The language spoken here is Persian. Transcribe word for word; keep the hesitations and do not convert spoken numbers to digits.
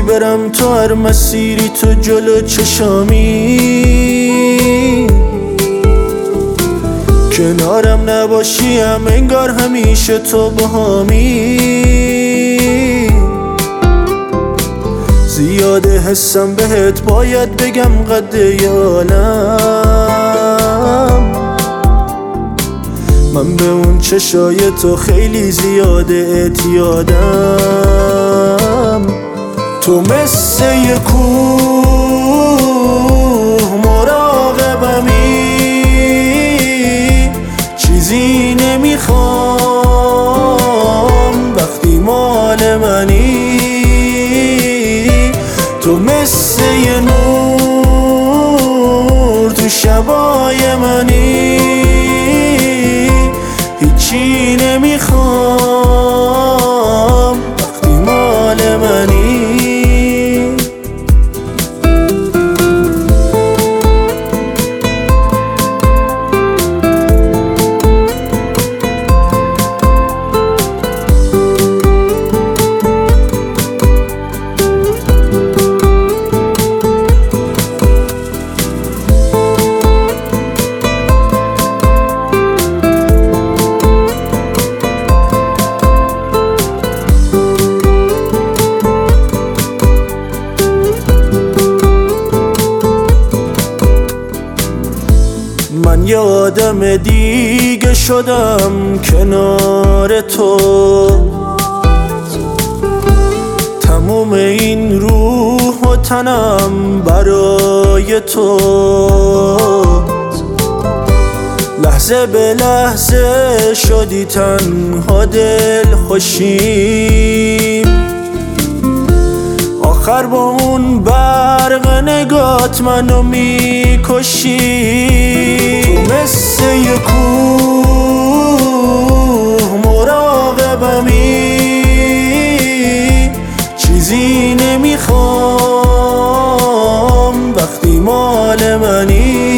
برم تو هر مسیری تو جلو چشامی، کنارم نباشیم انگار همیشه تو باهامی. زیاده حسم بهت باید بگم قد یالم، من به اون چشای تو خیلی زیاده اعتیادم. تو مثل یه کوه مراقبمی، چیزی نمیخوام وقتی مال منی. تو مثل یه نور تو شبای منی، هیچی نمیخوام وقتی مال منی. من یه آدم دیگه شدم کنار تو، تموم این روح و تنم برای تو. لحظه به لحظه شدی تنها دل خوشیم، آخر با اون برق نگات منو میکشی. تو مثل یه کوه مراقبمی، چیزی نمیخوام وقتی مال منی.